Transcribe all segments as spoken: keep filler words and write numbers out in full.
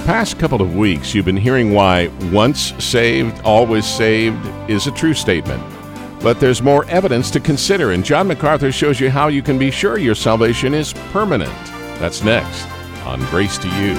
past couple of weeks, you've been hearing why once saved, always saved is a true statement. But there's more evidence to consider, and John MacArthur shows you how you can be sure your salvation is permanent. That's next on Grace to You.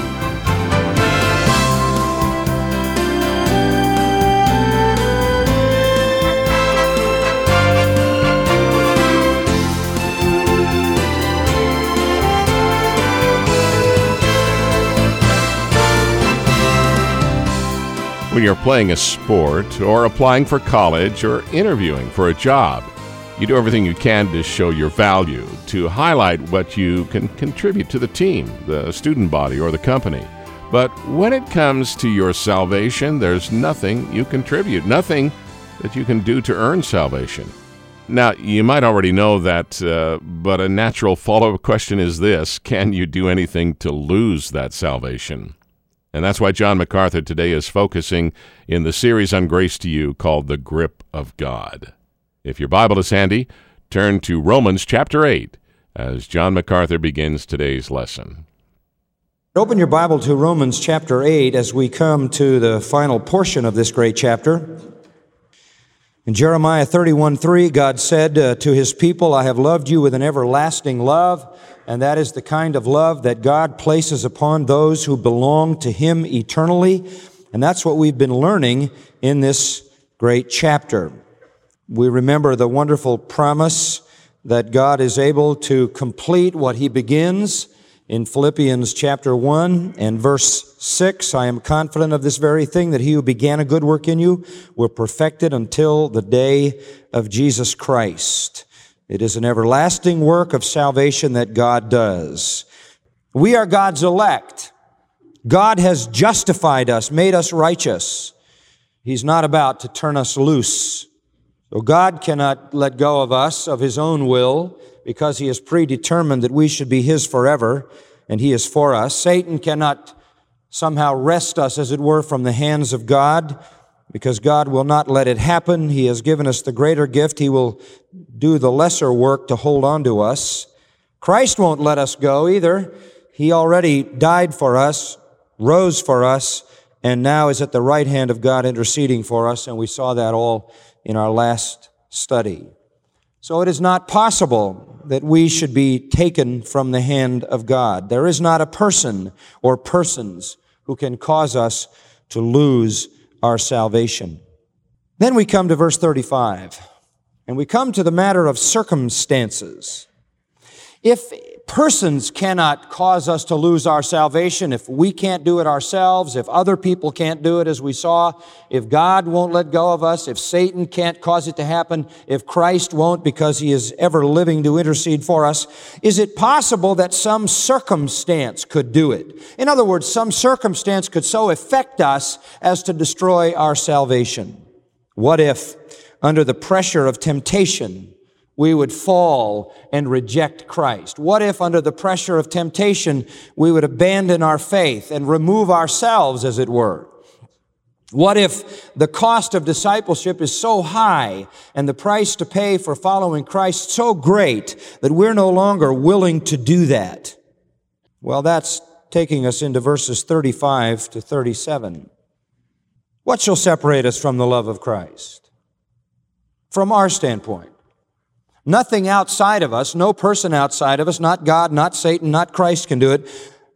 When you're playing a sport or applying for college or interviewing for a job, you do everything you can to show your value, to highlight what you can contribute to the team, the student body, or the company. But when it comes to your salvation, there's nothing you contribute, nothing that you can do to earn salvation. Now, you might already know that, uh, but a natural follow-up question is this: can you do anything to lose that salvation? And that's why John MacArthur today is focusing in the series on Grace to You called The Grip of God. If your Bible is handy, turn to Romans chapter eight as John MacArthur begins today's lesson. Open your Bible to Romans chapter eight as we come to the final portion of this great chapter. In Jeremiah thirty-one three, God said uh, to His people, "I have loved you with an everlasting love." And that is the kind of love that God places upon those who belong to Him eternally. And that's what we've been learning in this great chapter. We remember the wonderful promise that God is able to complete what He begins in Philippians chapter one and verse six. "I am confident of this very thing, that He who began a good work in you will perfect it until the day of Jesus Christ." It is an everlasting work of salvation that God does. We are God's elect. God has justified us, made us righteous. He's not about to turn us loose. So God cannot let go of us of His own will, because He has predetermined that we should be His forever, and He is for us. Satan cannot somehow wrest us, as it were, from the hands of God, because God will not let it happen. He has given us the greater gift. He will do the lesser work to hold on to us. Christ won't let us go either. He already died for us, rose for us, and now is at the right hand of God interceding for us, and we saw that all in our last study. So it is not possible that we should be taken from the hand of God. There is not a person or persons who can cause us to lose our salvation. Then we come to verse thirty-five, and we come to the matter of circumstances. If persons cannot cause us to lose our salvation, if we can't do it ourselves, if other people can't do it, as we saw, if God won't let go of us, if Satan can't cause it to happen, if Christ won't because He is ever living to intercede for us, is it possible that some circumstance could do it? In other words, some circumstance could so affect us as to destroy our salvation. What if, under the pressure of temptation, we would fall and reject Christ? What if under the pressure of temptation we would abandon our faith and remove ourselves, as it were? What if the cost of discipleship is so high and the price to pay for following Christ so great that we're no longer willing to do that? Well, that's taking us into verses thirty-five to thirty-seven. What shall separate us from the love of Christ? From our standpoint, nothing outside of us, no person outside of us, not God, not Satan, not Christ can do it.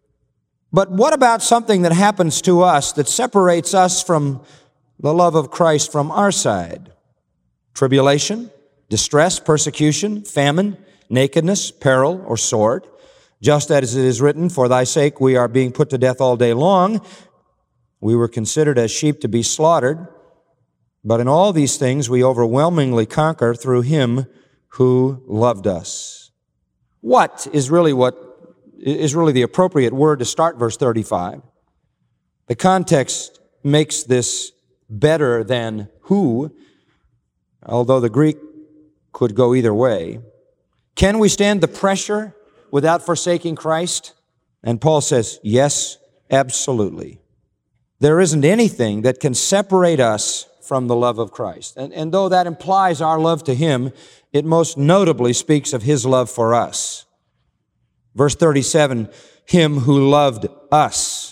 But what about something that happens to us that separates us from the love of Christ from our side? Tribulation, distress, persecution, famine, nakedness, peril, or sword. Just as it is written, "For thy sake we are being put to death all day long. We were considered as sheep to be slaughtered. But in all these things we overwhelmingly conquer through Him who loved us." What is really what is really the appropriate word to start verse thirty-five. The context makes this better than who, although the Greek could go either way. Can we stand the pressure without forsaking Christ? And Paul says, yes, absolutely. There isn't anything that can separate us from the love of Christ. And, and though that implies our love to Him, it most notably speaks of His love for us. Verse thirty-seven, Him who loved us.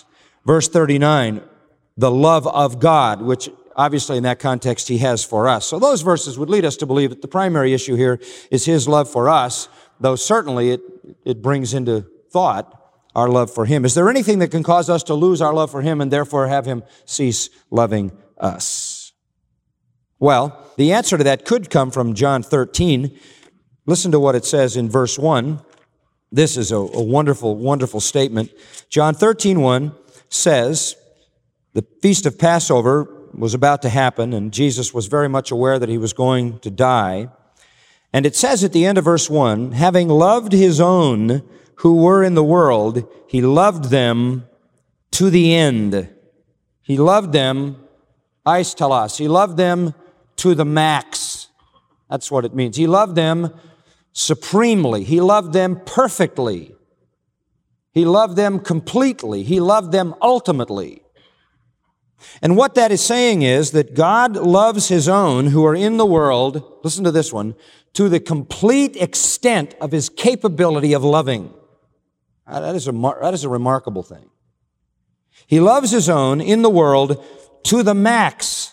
Verse thirty-nine, the love of God, which obviously in that context he has for us. So those verses would lead us to believe that the primary issue here is his love for us, though certainly it, it brings into thought our love for him. Is there anything that can cause us to lose our love for him and therefore have him cease loving us? Well, the answer to that could come from John thirteen. Listen to what it says in verse one. This is a, a wonderful, wonderful statement. John thirteen one says, the feast of Passover was about to happen, and Jesus was very much aware that he was going to die. And it says at the end of verse one, having loved his own who were in the world, he loved them to the end. He loved them, eis telos. He loved them to the max. That's what it means. He loved them supremely. He loved them perfectly. He loved them completely. He loved them ultimately. And what that is saying is that God loves his own who are in the world, listen to this one, to the complete extent of his capability of loving. That is a, that is a remarkable thing. He loves his own in the world to the max,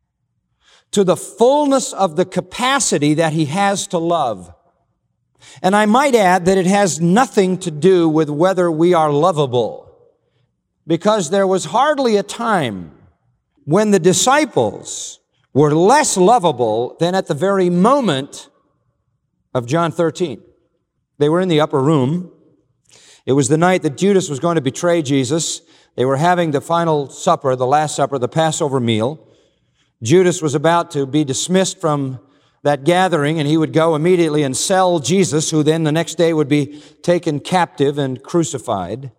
to the fullness of the capacity that he has to love. And I might add that it has nothing to do with whether we are lovable, because there was hardly a time when the disciples were less lovable than at the very moment of John thirteen. They were in the upper room. It was the night that Judas was going to betray Jesus. They were having the final supper, the Last Supper, the Passover meal. Judas was about to be dismissed from that gathering, and he would go immediately and sell Jesus, who then the next day would be taken captive and crucified.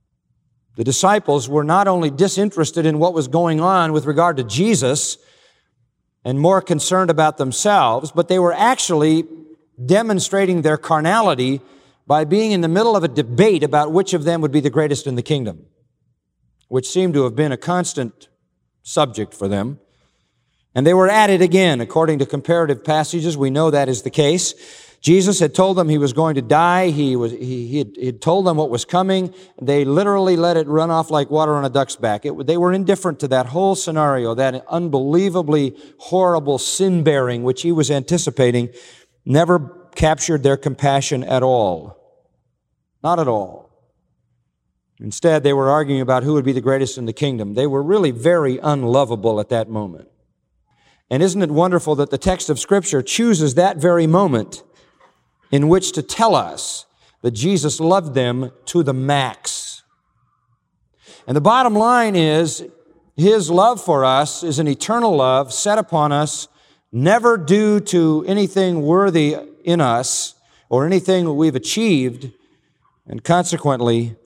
The disciples were not only disinterested in what was going on with regard to Jesus and more concerned about themselves, but they were actually demonstrating their carnality by being in the middle of a debate about which of them would be the greatest in the kingdom, which seemed to have been a constant subject for them. And they were at it again. According to comparative passages, we know that is the case. Jesus had told them he was going to die. He was, he, he, had, he had told them what was coming. They literally let it run off like water on a duck's back. It, they were indifferent to that whole scenario, that unbelievably horrible sin-bearing which he was anticipating, never captured their compassion at all. Not at all. Instead, they were arguing about who would be the greatest in the kingdom. They were really very unlovable at that moment. And isn't it wonderful that the text of Scripture chooses that very moment in which to tell us that Jesus loved them to the max? And the bottom line is, his love for us is an eternal love set upon us, never due to anything worthy in us or anything that we've achieved, and consequently,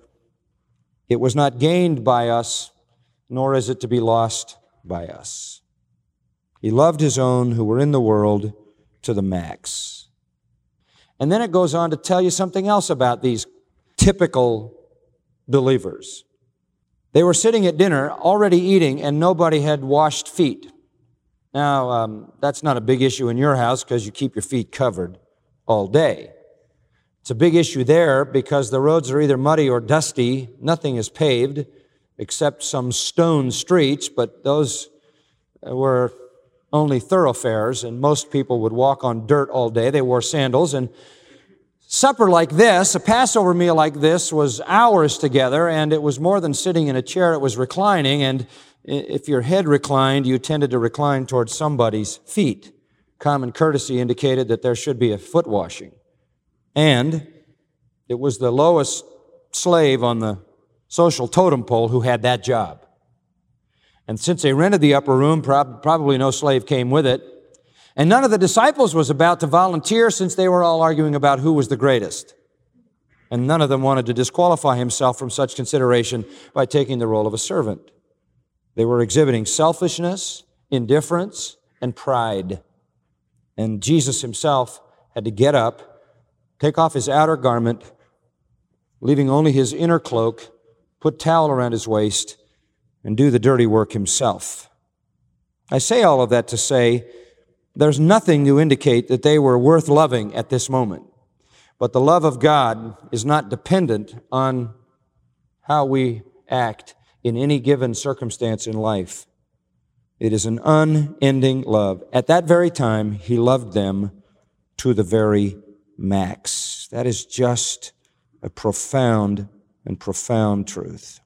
it was not gained by us, nor is it to be lost by us. He loved his own who were in the world to the max. And then it goes on to tell you something else about these typical believers. They were sitting at dinner, already eating, and nobody had washed feet. Now, um, that's not a big issue in your house because you keep your feet covered all day. It's a big issue there because the roads are either muddy or dusty. Nothing is paved except some stone streets, but those were only thoroughfares, and most people would walk on dirt all day. They wore sandals, and supper like this, a Passover meal like this, was hours together, and it was more than sitting in a chair, it was reclining, and if your head reclined, you tended to recline towards somebody's feet. Common courtesy indicated that there should be a foot washing. And it was the lowest slave on the social totem pole who had that job. And since they rented the upper room, prob- probably no slave came with it. And none of the disciples was about to volunteer since they were all arguing about who was the greatest. And none of them wanted to disqualify himself from such consideration by taking the role of a servant. They were exhibiting selfishness, indifference, and pride. And Jesus himself had to get up, take off his outer garment, leaving only his inner cloak, put towel around his waist, and do the dirty work himself. I say all of that to say there's nothing to indicate that they were worth loving at this moment. But the love of God is not dependent on how we act in any given circumstance in life. It is an unending love. At that very time, he loved them to the very max. That is just a profound and profound truth.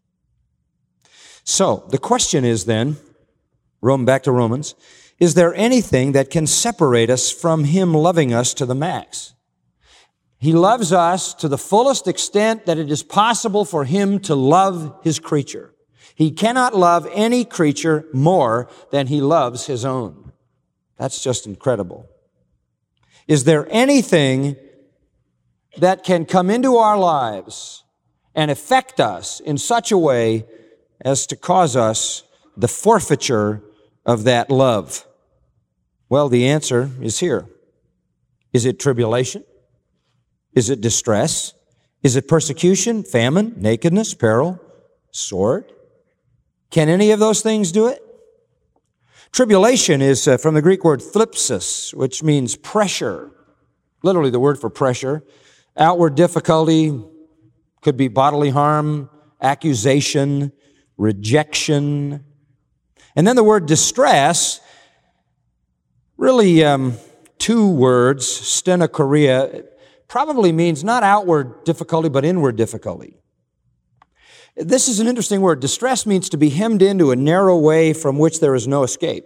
So, the question is then, Rome, back to Romans, is there anything that can separate us from him loving us to the max? He loves us to the fullest extent that it is possible for him to love his creature. He cannot love any creature more than he loves his own. That's just incredible. Is there anything that can come into our lives and affect us in such a way as to cause us the forfeiture of that love? Well, the answer is here. Is it tribulation? Is it distress? Is it persecution, famine, nakedness, peril, sword? Can any of those things do it? Tribulation is uh, from the Greek word thlipsis, which means pressure. Literally the word for pressure. Outward difficulty, could be bodily harm, accusation, rejection. And then the word distress, really um, two words, stenochoria, probably means not outward difficulty, but inward difficulty. This is an interesting word. Distress means to be hemmed into a narrow way from which there is no escape.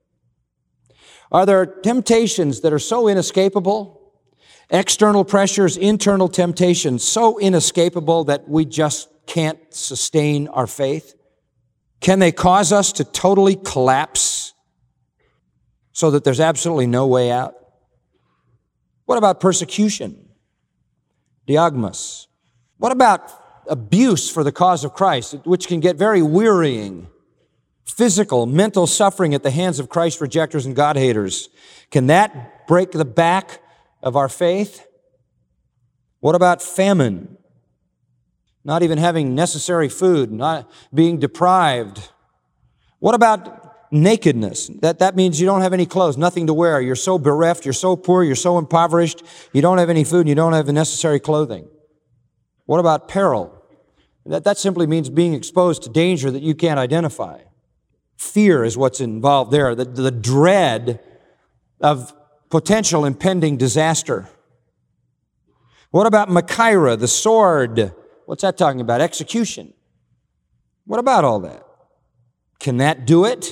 Are there temptations that are so inescapable? External pressures, internal temptations, so inescapable that we just can't sustain our faith? Can they cause us to totally collapse so that there's absolutely no way out? What about persecution? Diagmas. What about abuse for the cause of Christ, which can get very wearying? Physical, mental suffering at the hands of Christ rejectors and God haters. Can that break the back of our faith? What about famine? Not even having necessary food, not being deprived. What about nakedness? That, that means you don't have any clothes, nothing to wear. You're so bereft, you're so poor, you're so impoverished, you don't have any food, and you don't have the necessary clothing. What about peril? That, that simply means being exposed to danger that you can't identify. Fear is what's involved there, the, the dread of potential impending disaster. What about Machaira, the sword? What's that talking about? Execution. What about all that? Can that do it?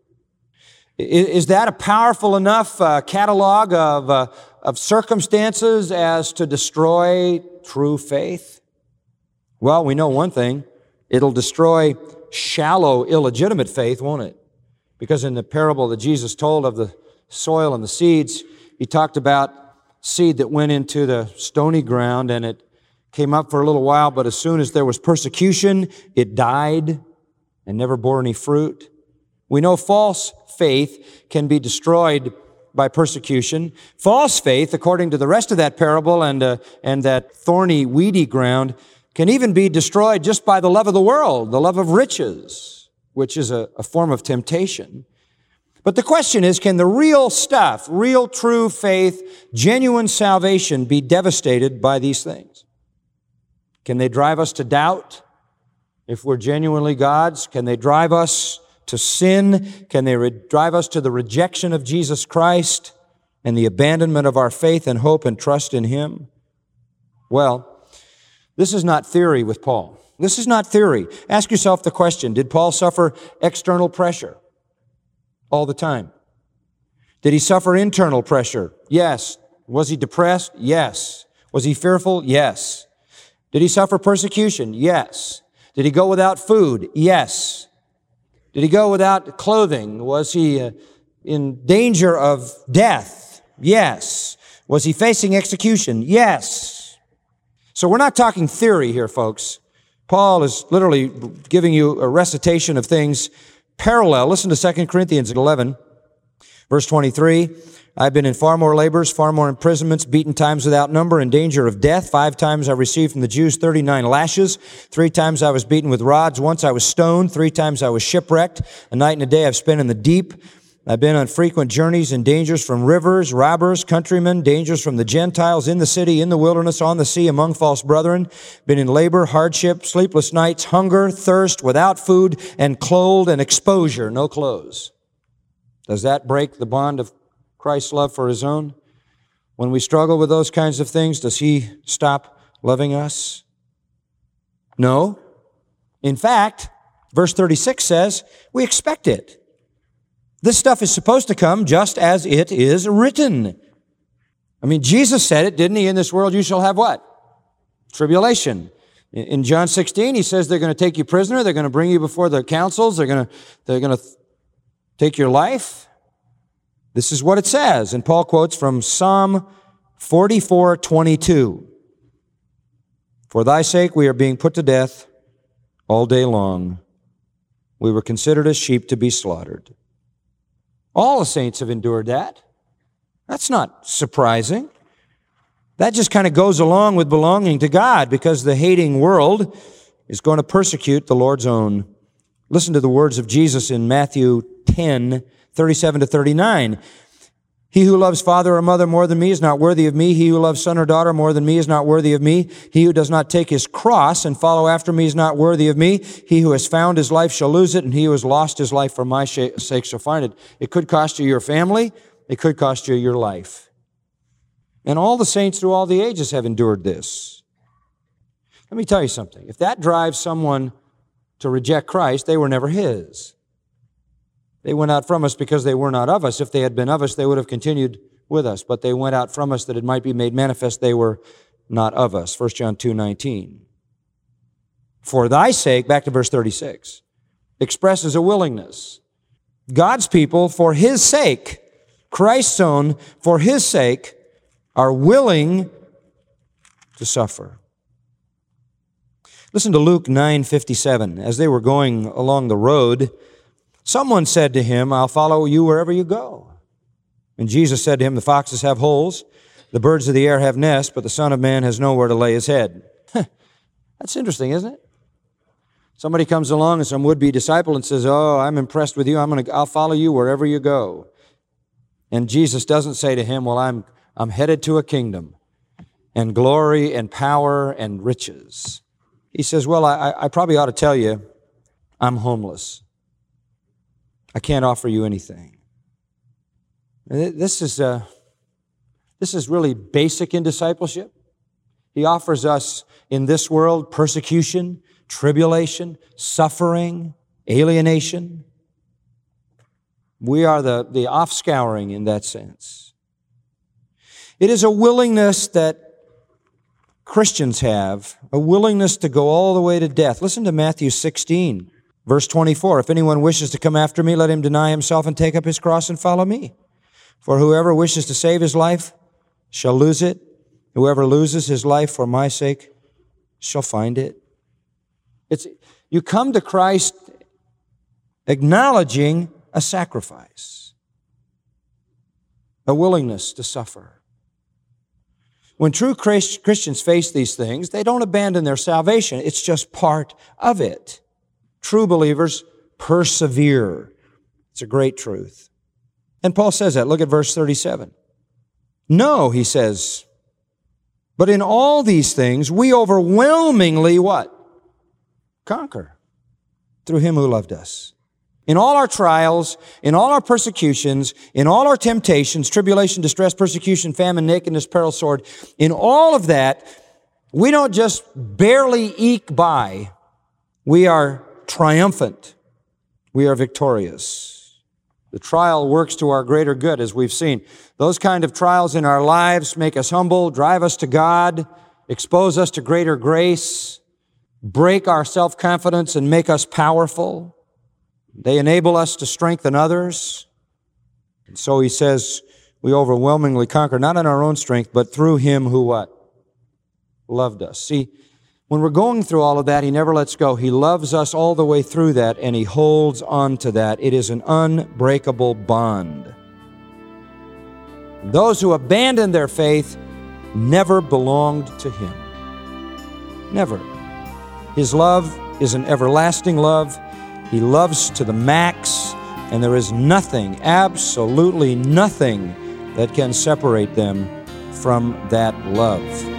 Is that a powerful enough uh, catalog of, uh, of circumstances as to destroy true faith? Well, we know one thing. It'll destroy shallow, illegitimate faith, won't it? Because in the parable that Jesus told of the soil and the seeds, he talked about seed that went into the stony ground and it came up for a little while, but as soon as there was persecution, it died and never bore any fruit. We know false faith can be destroyed by persecution. False faith, according to the rest of that parable and, uh, and that thorny, weedy ground, can even be destroyed just by the love of the world, the love of riches, which is a, a form of temptation. But the question is, can the real stuff, real true faith, genuine salvation be devastated by these things? Can they drive us to doubt if we're genuinely God's? Can they drive us to sin? Can they re- drive us to the rejection of Jesus Christ and the abandonment of our faith and hope and trust in Him? Well, this is not theory with Paul. This is not theory. Ask yourself the question, did Paul suffer external pressure all the time? Did he suffer internal pressure? Yes. Was he depressed? Yes. Was he fearful? Yes. Did he suffer persecution? Yes. Did he go without food? Yes. Did he go without clothing? Was he uh, in danger of death? Yes. Was he facing execution? Yes. So we're not talking theory here, folks. Paul is literally giving you a recitation of things parallel. Listen to Second Corinthians eleven, verse twenty-three. I've been in far more labors, far more imprisonments, beaten times without number, in danger of death. Five times I received from the Jews thirty-nine lashes. Three times I was beaten with rods. Once I was stoned. Three times I was shipwrecked. A night and a day I've spent in the deep. I've been on frequent journeys and dangers from rivers, robbers, countrymen, dangers from the Gentiles, in the city, in the wilderness, on the sea, among false brethren. Been in labor, hardship, sleepless nights, hunger, thirst, without food, and cold and exposure, no clothes. Does that break the bond of Christ's love for His own? When we struggle with those kinds of things, does He stop loving us? No. In fact, verse thirty-six says, we expect it. This stuff is supposed to come just as it is written. I mean, Jesus said it, didn't He? In this world you shall have what? Tribulation. In John sixteen, He says they're going to take you prisoner, they're going to bring you before the councils, they're going to, they're going to take your life. This is what it says. And Paul quotes from Psalm forty-four twenty-two. For thy sake we are being put to death all day long. We were considered as sheep to be slaughtered. All the saints have endured that. That's not surprising. That just kind of goes along with belonging to God, because the hating world is going to persecute the Lord's own. Listen to the words of Jesus in Matthew ten, thirty-seven to thirty-nine. He who loves father or mother more than me is not worthy of me. He who loves son or daughter more than me is not worthy of me. He who does not take his cross and follow after me is not worthy of me. He who has found his life shall lose it, and he who has lost his life for my sake shall find it. It could cost you your family. It could cost you your life. And all the saints through all the ages have endured this. Let me tell you something. If that drives someone to reject Christ, they were never His. They went out from us because they were not of us. If they had been of us, they would have continued with us. But they went out from us that it might be made manifest they were not of us. First John two nineteen. For thy sake, back to verse thirty-six, expresses a willingness. God's people, for His sake, Christ's own, for His sake, are willing to suffer. Listen to Luke nine fifty-seven. As they were going along the road, someone said to Him, I'll follow you wherever you go. And Jesus said to him, the foxes have holes, the birds of the air have nests, but the Son of Man has nowhere to lay His head. That's interesting, isn't it? Somebody comes along, and some would-be disciple, and says, oh, I'm impressed with you. I'm going to, I'll follow you wherever you go. And Jesus doesn't say to him, well, I'm, I'm headed to a kingdom and glory and power and riches. He says, well, I, I probably ought to tell you, I'm homeless. I can't offer you anything. This is, uh, this is really basic in discipleship. He offers us in this world persecution, tribulation, suffering, alienation. We are the, the offscouring in that sense. It is a willingness that Christians have, a willingness to go all the way to death. Listen to Matthew sixteen. Verse twenty-four, if anyone wishes to come after me, let him deny himself and take up his cross and follow me. For whoever wishes to save his life shall lose it. Whoever loses his life for my sake shall find it. It's, you come to Christ acknowledging a sacrifice, a willingness to suffer. When true Christians face these things, they don't abandon their salvation. It's just part of it. True believers persevere. It's a great truth. And Paul says that. Look at verse thirty-seven. No, he says, but in all these things we overwhelmingly what? Conquer through Him who loved us. In all our trials, in all our persecutions, in all our temptations, tribulation, distress, persecution, famine, nakedness, peril, sword, in all of that, we don't just barely eke by. We are triumphant. We are victorious. The trial works to our greater good, as we've seen. Those kind of trials in our lives make us humble, drive us to God, expose us to greater grace, break our self-confidence and make us powerful. They enable us to strengthen others. And so he says, we overwhelmingly conquer, not in our own strength, but through Him who what? Loved us. See, when we're going through all of that, He never lets go. He loves us all the way through that, and He holds on to that. It is an unbreakable bond. Those who abandon their faith never belonged to Him. Never. His love is an everlasting love. He loves to the max, and there is nothing, absolutely nothing, that can separate them from that love.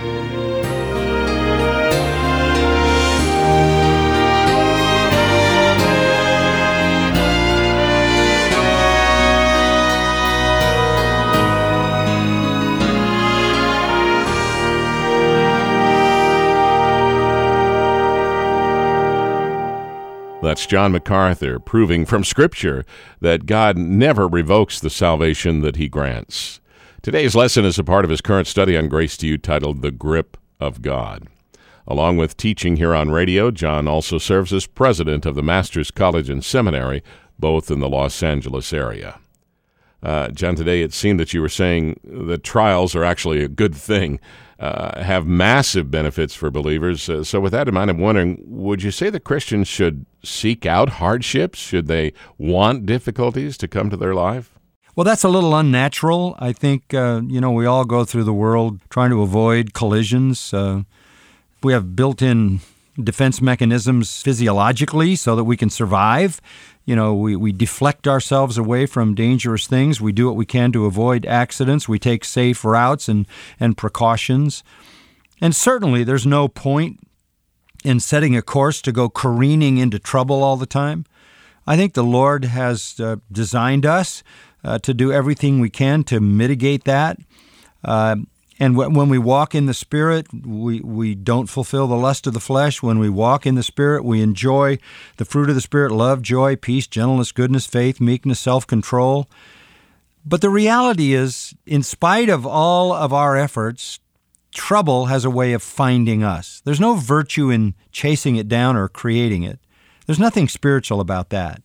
That's John MacArthur, proving from Scripture that God never revokes the salvation that He grants. Today's lesson is a part of his current study on Grace to You titled The Grip of God. Along with teaching here on radio, John also serves as president of the Master's College and Seminary, both in the Los Angeles area. Uh, John, today it seemed that you were saying that trials are actually a good thing, uh, have massive benefits for believers. Uh, so with that in mind, I'm wondering, would you say that Christians should seek out hardships? Should they want difficulties to come to their life? Well, that's a little unnatural. I think, uh, you know, we all go through the world trying to avoid collisions. Uh, we have built-in defense mechanisms physiologically so that we can survive. You know, we, we deflect ourselves away from dangerous things. We do what we can to avoid accidents. We take safe routes and, and precautions. And certainly there's no point in setting a course to go careening into trouble all the time. I think the Lord has uh, designed us uh, to do everything we can to mitigate that. Uh, And when we walk in the Spirit, we, we don't fulfill the lust of the flesh. When we walk in the Spirit, we enjoy the fruit of the Spirit: love, joy, peace, gentleness, goodness, faith, meekness, self-control. But the reality is, in spite of all of our efforts, trouble has a way of finding us. There's no virtue in chasing it down or creating it. There's nothing spiritual about that.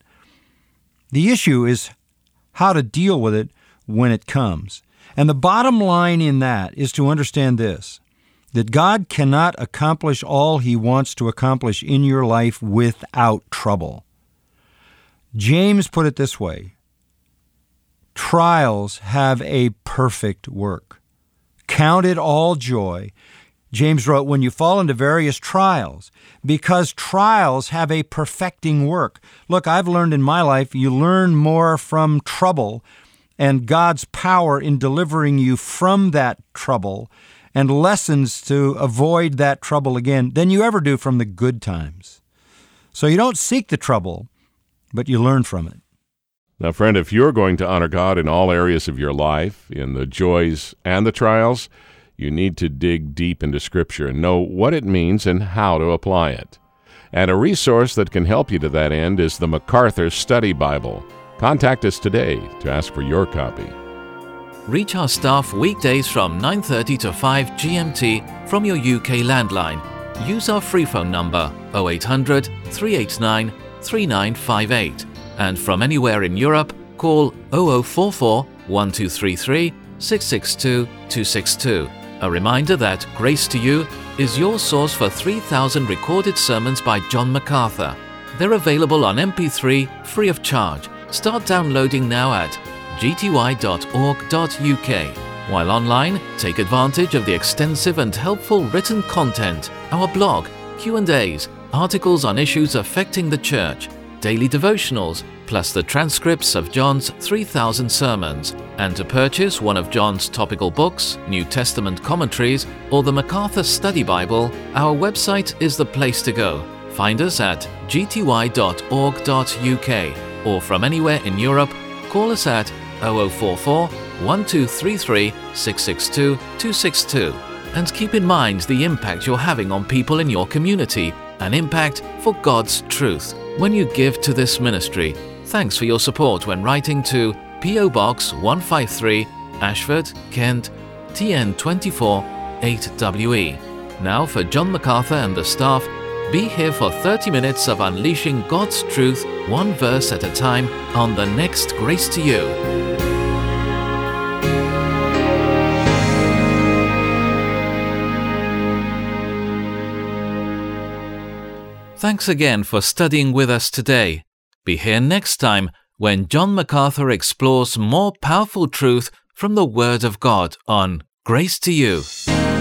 The issue is how to deal with it when it comes. And the bottom line in that is to understand this, that God cannot accomplish all He wants to accomplish in your life without trouble. James put it this way: trials have a perfect work. Count it all joy. James wrote, when you fall into various trials, because trials have a perfecting work. Look, I've learned in my life, you learn more from trouble and God's power in delivering you from that trouble and lessons to avoid that trouble again than you ever do from the good times. So you don't seek the trouble, but you learn from it. Now, friend, if you're going to honor God in all areas of your life, in the joys and the trials, you need to dig deep into Scripture and know what it means and how to apply it. And a resource that can help you to that end is the MacArthur Study Bible. Contact us today to ask for your copy. Reach our staff weekdays from nine thirty to five G M T from your U K landline. Use our free phone number oh eight hundred, three eight nine, three nine five eight. And from anywhere in Europe, call oh oh four four, one two three three, six six two, two six two. A reminder that Grace to You is your source for three thousand recorded sermons by John MacArthur. They're available on M P three free of charge. Start downloading now at g t y dot org dot u k. While online, take advantage of the extensive and helpful written content, our blog, Q and A's, articles on issues affecting the church, daily devotionals, plus the transcripts of John's three thousand sermons. And to purchase one of John's topical books, New Testament commentaries, or the MacArthur Study Bible, our website is the place to go. Find us at g t y dot org dot u k. or from anywhere in Europe, call us at oh oh four four, one two three three, six six two, two six two. And keep in mind the impact you're having on people in your community, an impact for God's truth. When you give to this ministry, thanks for your support when writing to P O Box one five three, Ashford, Kent, T N two four, eight W E. Now for John MacArthur and the staff, be here for thirty minutes of unleashing God's truth, one verse at a time, on the next Grace to You. Thanks again for studying with us today. Be here next time when John MacArthur explores more powerful truth from the Word of God on Grace to You.